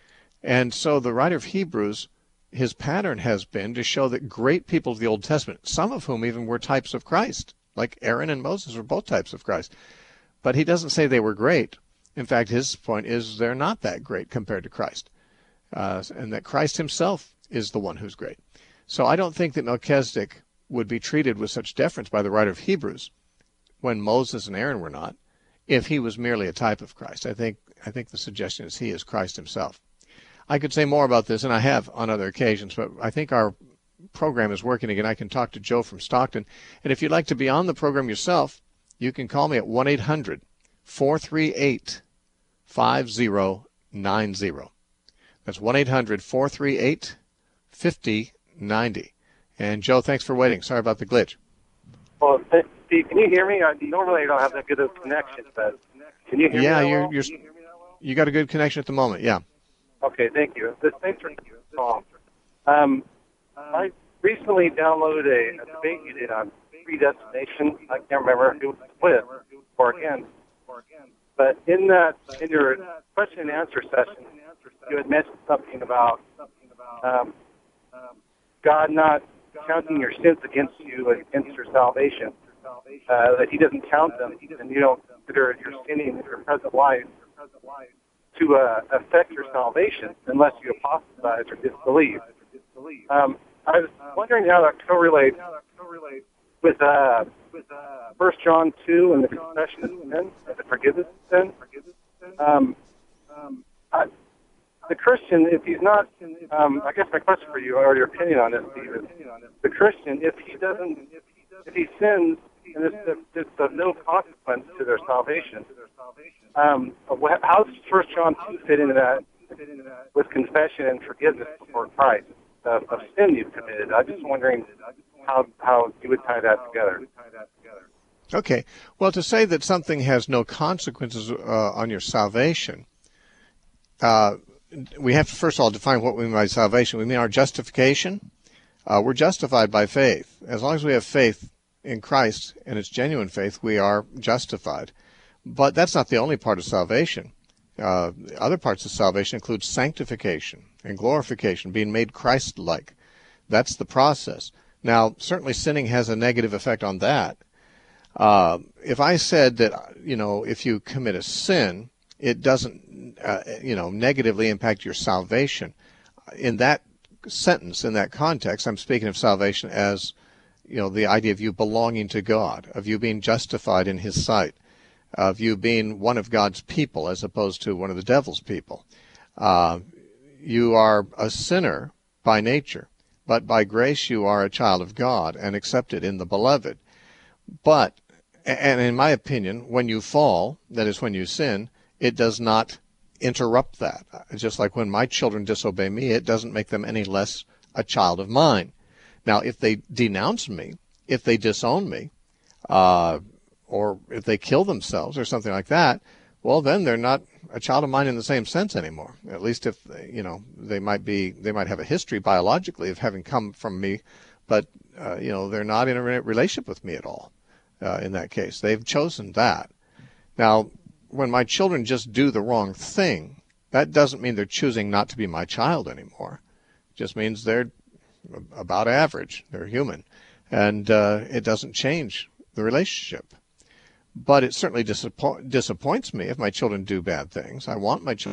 And so the writer of Hebrews, his pattern has been to show that great people of the Old Testament, some of whom even were types of Christ, like Aaron and Moses were both types of Christ. But he doesn't say they were great. In fact, his point is they're not that great compared to Christ, uh, and that Christ himself is the one who's great. So I don't think that Melchizedek would be treated with such deference by the writer of Hebrews when Moses and Aaron were not, if he was merely a type of Christ. I think I think the suggestion is he is Christ himself. I could say more about this, and I have on other occasions, but I think our program is working again. I can talk to Joe from Stockton. And if you'd like to be on the program yourself, you can call me at one eight hundred four three eight five zero nine zero. That's one eight hundred four three eight five zero ninety. And Joe, thanks for waiting. Sorry about the glitch. Well, Steve, can you hear me? I, normally I don't have that good of connection, but can you hear yeah, me? Yeah, you're, well? you're, You got a good connection at the moment, yeah. Okay, thank you. This, thanks for the call. Um, I recently downloaded a, a debate you did on predestination. I can't remember if it was split or against. But in that, in your question and answer session, you had mentioned something about um, God not counting your sins against you against your salvation. Uh, that He doesn't count them, and you don't consider your sinning in your present life to uh, affect your salvation unless you apostatize or disbelieve. Um, I was wondering how that correlates with uh, First John two and the confession of sin, and the forgiveness of sin. Um, I, the Christian, if he's not, um, I guess my question for you, or your opinion on this, Steve, is the Christian, if he doesn't, if he sins, and it's, it's of no consequence to their salvation, um, how does First John two fit into that with confession and forgiveness before Christ of, of sin you've committed? I'm just wondering how how you would tie that together. Okay. Well, to say that something has no consequences uh, on your salvation, uh, we have to first of all define what we mean by salvation. We mean our justification. Uh, we're justified by faith. As long as we have faith in Christ, and it's genuine faith, we are justified. But that's not the only part of salvation. Uh, other parts of salvation include sanctification and glorification, being made Christ-like. That's the process. Now, certainly sinning has a negative effect on that. Uh, if I said that, you know, if you commit a sin, it doesn't, uh, you know, negatively impact your salvation, in that sentence, in that context, I'm speaking of salvation as, you know, the idea of you belonging to God, of you being justified in His sight, of you being one of God's people as opposed to one of the devil's people. Uh, you are a sinner by nature, but by grace you are a child of God and accepted in the beloved. But, and in my opinion, when you fall, that is when you sin, it does not interrupt that. Just like when my children disobey me, it doesn't make them any less a child of mine. Now, if they denounce me, if they disown me, uh, or if they kill themselves or something like that, well, then they're not a child of mine in the same sense anymore. At least if, you know, they might be, they might have a history biologically of having come from me, but, uh, you know, they're not in a relationship with me at all uh, in that case. They've chosen that. Now, when my children just do the wrong thing, that doesn't mean they're choosing not to be my child anymore. It just means they're about average. They're human. And uh, it doesn't change the relationship. But it certainly disappoint, disappoints me if my children do bad things. I want my children.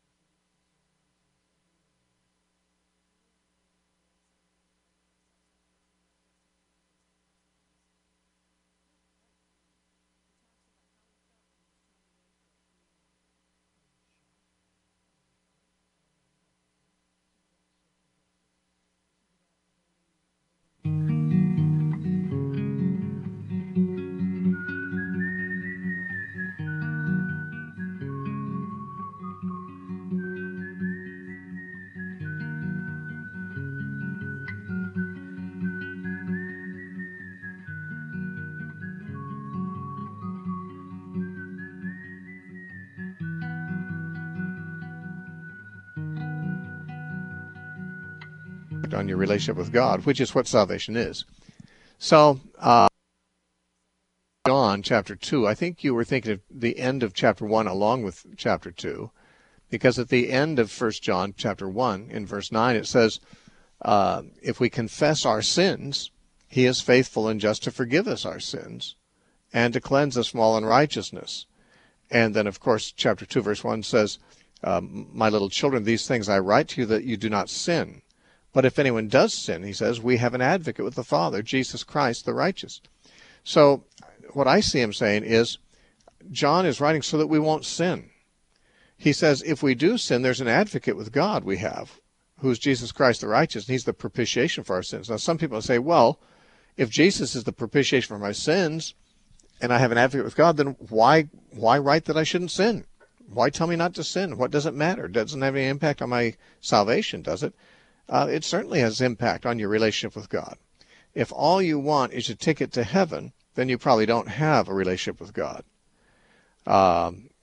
on your relationship with God, which is what salvation is. So, uh, John chapter two, I think you were thinking of the end of chapter one along with chapter two, because at the end of First John chapter one, in verse nine, it says, uh, if we confess our sins, He is faithful and just to forgive us our sins and to cleanse us from all unrighteousness. And then, of course, chapter two, verse one says, um, my little children, these things I write to you that you do not sin. But if anyone does sin, he says, we have an advocate with the Father, Jesus Christ the righteous. So what I see him saying is, John is writing so that we won't sin. He says, if we do sin, there's an advocate with God we have, who's Jesus Christ the righteous, and He's the propitiation for our sins. Now, some people say, well, if Jesus is the propitiation for my sins, and I have an advocate with God, then why why write that I shouldn't sin? Why tell me not to sin? What does it matter? It doesn't have any impact on my salvation, does it? Uh, it certainly has impact on your relationship with God. If all you want is a ticket to heaven, then you probably don't have a relationship with God. Um,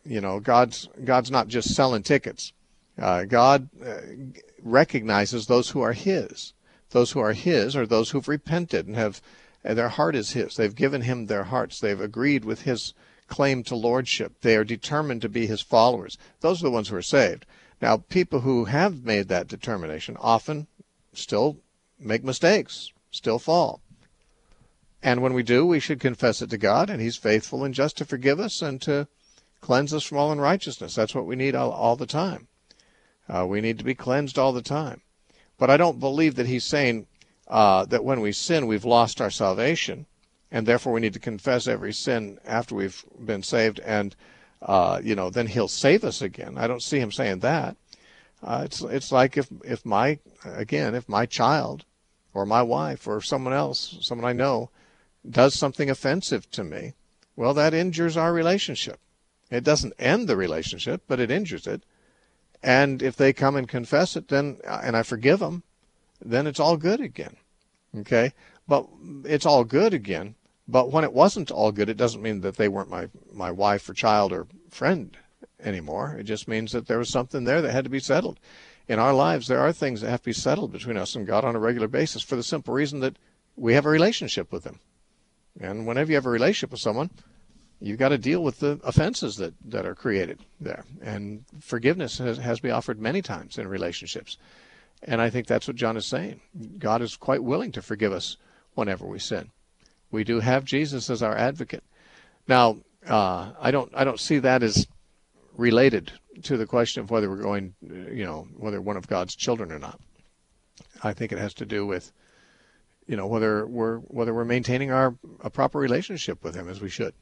you know, God's God's not just selling tickets. Uh, God uh, recognizes those who are His. Those who are His are those who've repented and have and their heart is His. They've given Him their hearts. They've agreed with His claim to lordship. They are determined to be His followers. Those are the ones who are saved. Now, people who have made that determination often still make mistakes, still fall. And when we do, we should confess it to God, and He's faithful and just to forgive us and to cleanse us from all unrighteousness. That's what we need all, all the time. Uh, we need to be cleansed all the time. But I don't believe that He's saying uh, that when we sin, we've lost our salvation, and therefore we need to confess every sin after we've been saved, and uh, you know, then He'll save us again. I don't see Him saying that. Uh, it's it's like if if my again if my child or my wife or someone else, someone I know, does something offensive to me, well, that injures our relationship. It doesn't end the relationship, but it injures it. And if they come and confess it, then and I forgive them, then it's all good again. Okay? But it's all good again. But when it wasn't all good, it doesn't mean that they weren't my, my wife or child or friend anymore. It just means that there was something there that had to be settled. In our lives, there are things that have to be settled between us and God on a regular basis for the simple reason that we have a relationship with Him. And whenever you have a relationship with someone, you've got to deal with the offenses that, that are created there. And forgiveness has, has been offered many times in relationships. And I think that's what John is saying. God is quite willing to forgive us whenever we sin. We do have Jesus as our advocate. Now, uh, I don't I don't see that as related to the question of whether we're going, you know, whether one of God's children or not. I think it has to do with, you know, whether we're whether we're maintaining our a proper relationship with Him as we should,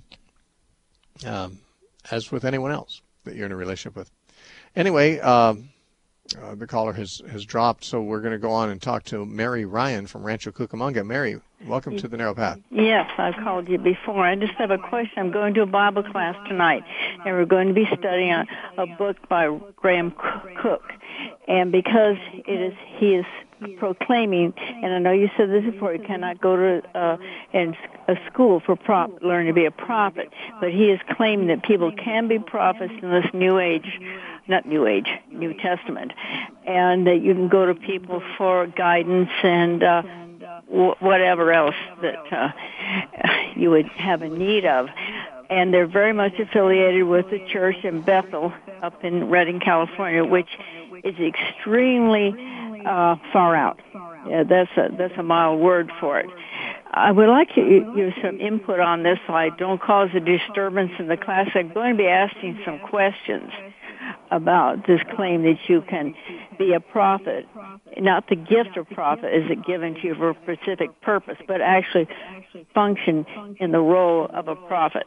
um, as with anyone else that you're in a relationship with. Anyway, um, uh, the caller has has dropped, so we're going to go on and talk to Mary Ryan from Rancho Cucamonga. Mary, welcome to the Narrow Path. Yes, I've called you before. I just have a question. I'm going to a Bible class tonight, and we're going to be studying a, a book by Graham Cook. And because it is, he is proclaiming, and I know you said this before, you cannot go to uh, in a school for prop, learn to be a prophet, but he is claiming that people can be prophets in this new age, not new age, New Testament, and that you can go to people for guidance and uh, w- whatever else that uh, you would have a need of. And they're very much affiliated with the church in Bethel up in Redding, California, which is extremely uh, far out. Yeah, that's a, that's a mild word for it. I would like you, you some input on this so I don't cause a disturbance in the class. I'm going to be asking some questions about this claim that you can be a prophet. Not the gift of prophet is it given to you for a specific purpose, but actually function in the role of a prophet.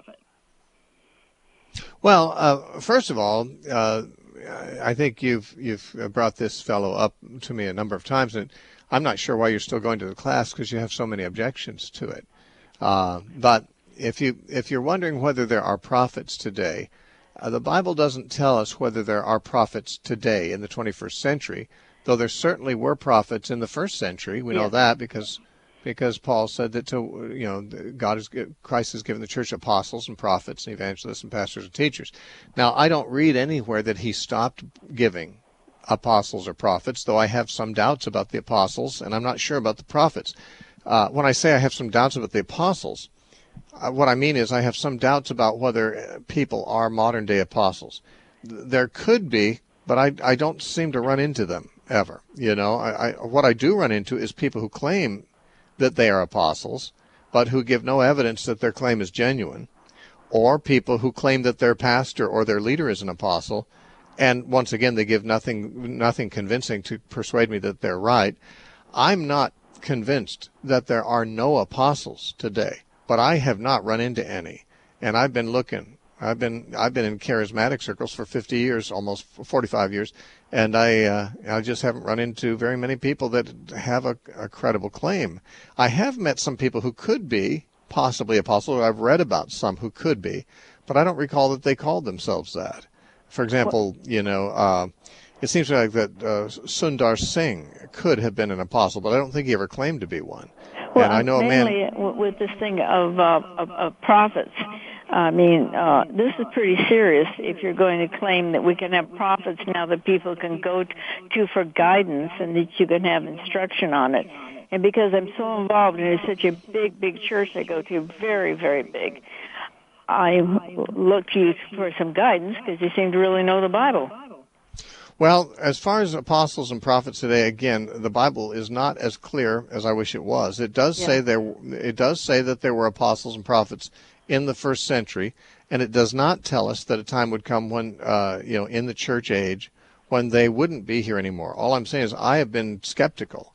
Well, uh, first of all, uh, I think you've you've brought this fellow up to me a number of times, and I'm not sure why you're still going to the class because you have so many objections to it. Uh, but if you if you're wondering whether there are prophets today, uh, the Bible doesn't tell us whether there are prophets today in the twenty-first century, though there certainly were prophets in the first century. We Yeah. know that because because Paul said that to you know God is Christ has given the church apostles and prophets and evangelists and pastors and teachers. Now I don't read anywhere that he stopped giving apostles or prophets, though I have some doubts about the apostles, and I'm not sure about the prophets. Uh, when I say I have some doubts about the apostles, uh, what I mean is I have some doubts about whether people are modern-day apostles. There could be, but I, I don't seem to run into them ever. You know, I, I, what I do run into is people who claim that they are apostles, but who give no evidence that their claim is genuine, or people who claim that their pastor or their leader is an apostle, and once again, they give nothing nothing convincing to persuade me that they're right. I'm not convinced that there are no apostles today, but I have not run into any. And I've been looking. I've been I've been in charismatic circles for fifty years, almost forty-five years, and I uh, I just haven't run into very many people that have a, a credible claim. I have met some people who could be possibly apostles. I've read about some who could be, but I don't recall that they called themselves that. For example, you know, uh, it seems like that uh, Sundar Singh could have been an apostle, but I don't think he ever claimed to be one. Well, and I know mainly a man with this thing of, uh, of, of prophets, I mean, uh, this is pretty serious if you're going to claim that we can have prophets now that people can go to for guidance and that you can have instruction on it. And because I'm so involved and it's such a big, big church I go to, very, very big, I look to you for some guidance because you seem to really know the Bible. Well, as far as apostles and prophets today, again, the Bible is not as clear as I wish it was. It does yeah. say there. It does say that there were apostles and prophets in the first century, and it does not tell us that a time would come when, uh, you know, in the church age, when they wouldn't be here anymore. All I'm saying is I have been skeptical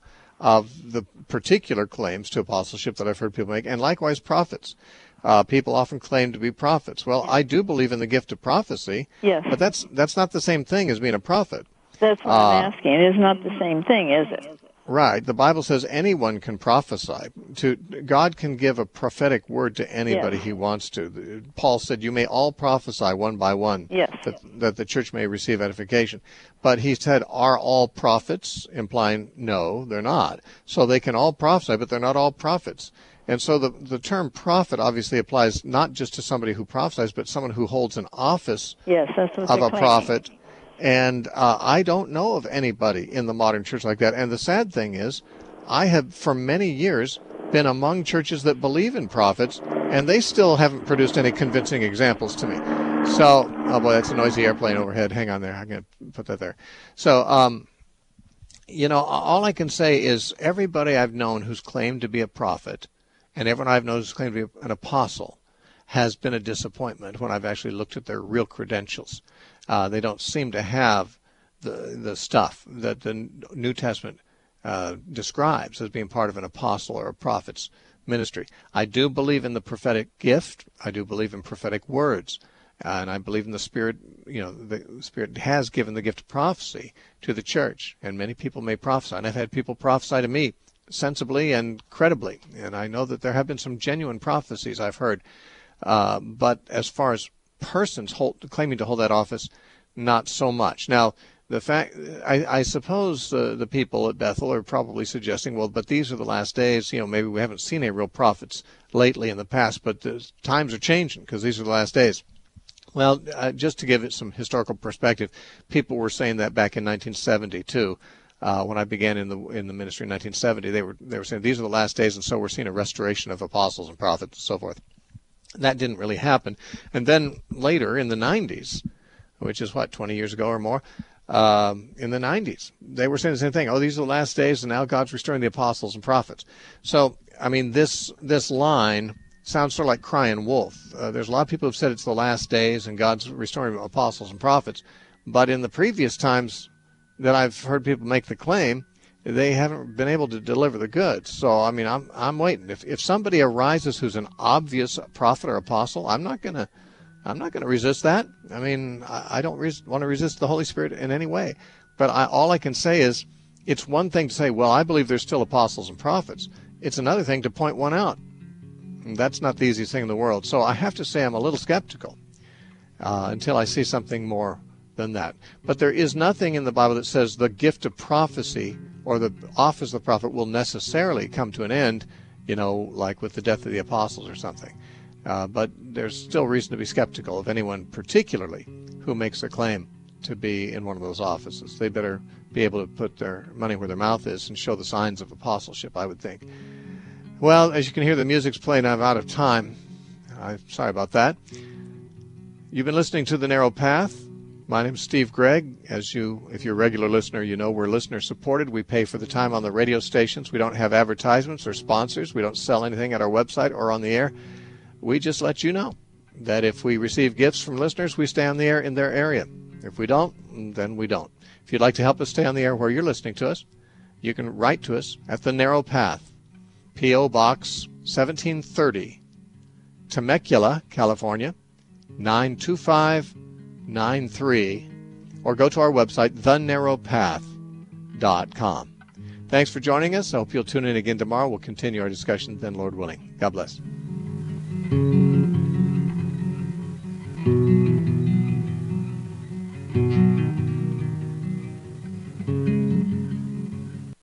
of the particular claims to apostleship that I've heard people make, and likewise prophets. Uh, people often claim to be prophets. Well, I do believe in the gift of prophecy, yes. but that's that's not the same thing as being a prophet. That's what uh, I'm asking. It is not the same thing, is it? Right. The Bible says anyone can prophesy. To God can give a prophetic word to anybody yes. he wants to. Paul said, you may all prophesy one by one, yes. that, that the church may receive edification. But he said, are all prophets? Implying, no, they're not. So they can all prophesy, but they're not all prophets. And so the the term prophet obviously applies not just to somebody who prophesies, but someone who holds an office yes, that's what of a claiming. prophet. And uh, I don't know of anybody in the modern church like that. And the sad thing is, I have for many years been among churches that believe in prophets, and they still haven't produced any convincing examples to me. So, oh boy, that's a noisy airplane overhead. Hang on there. I'm going to put that there. So, um, you know, all I can say is everybody I've known who's claimed to be a prophet, and everyone I've known who's claimed to be an apostle, has been a disappointment when I've actually looked at their real credentials. Uh, they don't seem to have the the stuff that the New Testament uh, describes as being part of an apostle or a prophet's ministry. I do believe in the prophetic gift. I do believe in prophetic words. Uh, and I believe in the Spirit, you know, the Spirit has given the gift of prophecy to the church. And many people may prophesy. And I've had people prophesy to me sensibly and credibly. And I know that there have been some genuine prophecies I've heard. Uh, but as far as persons hold, claiming to hold that office, not so much. Now, the fact, I, I suppose uh, the people at Bethel are probably suggesting, well, but these are the last days. You know, maybe we haven't seen any real prophets lately in the past, but the times are changing because these are the last days. Well, uh, just to give it some historical perspective, people were saying that back in nineteen seventy-two. Uh, when I began in the in the ministry in nineteen seventy, they were they were saying these are the last days, and so we're seeing a restoration of apostles and prophets and so forth. That didn't really happen. And then later in the nineties, which is what, twenty years ago or more, um, in the nineties, they were saying the same thing. Oh, these are the last days, and now God's restoring the apostles and prophets. So, I mean, this this line sounds sort of like crying wolf. Uh, there's a lot of people who've said it's the last days and God's restoring apostles and prophets. But in the previous times that I've heard people make the claim, they haven't been able to deliver the goods. So, I mean, I'm I'm waiting. If if somebody arises who's an obvious prophet or apostle, I'm not gonna I'm not gonna resist that. I mean, I, I don't res- want to resist the Holy Spirit in any way. But I, all I can say is, it's one thing to say, well, I believe there's still apostles and prophets. It's another thing to point one out. And that's not the easiest thing in the world. So I have to say I'm a little skeptical uh, until I see something more than that. But there is nothing in the Bible that says the gift of prophecy or the office of the prophet will necessarily come to an end, you know, like with the death of the apostles or something. Uh, but there's still reason to be skeptical of anyone particularly who makes a claim to be in one of those offices. They better be able to put their money where their mouth is and show the signs of apostleship, I would think. Well, as you can hear, the music's playing. I'm out of time. I'm sorry about that. You've been listening to The Narrow Path. My name's Steve Gregg. As you, if you're a regular listener, you know we're listener supported. We pay for the time on the radio stations. We don't have advertisements or sponsors. We don't sell anything at our website or on the air. We just let you know that if we receive gifts from listeners, we stay on the air in their area. If we don't, then we don't. If you'd like to help us stay on the air where you're listening to us, you can write to us at The Narrow Path, P O. Box seventeen thirty, Temecula, California, nine two five nine three, or go to our website, the narrow path dot com. Thanks for joining us. I hope you'll tune in again tomorrow. We'll continue our discussion then, Lord willing. God bless.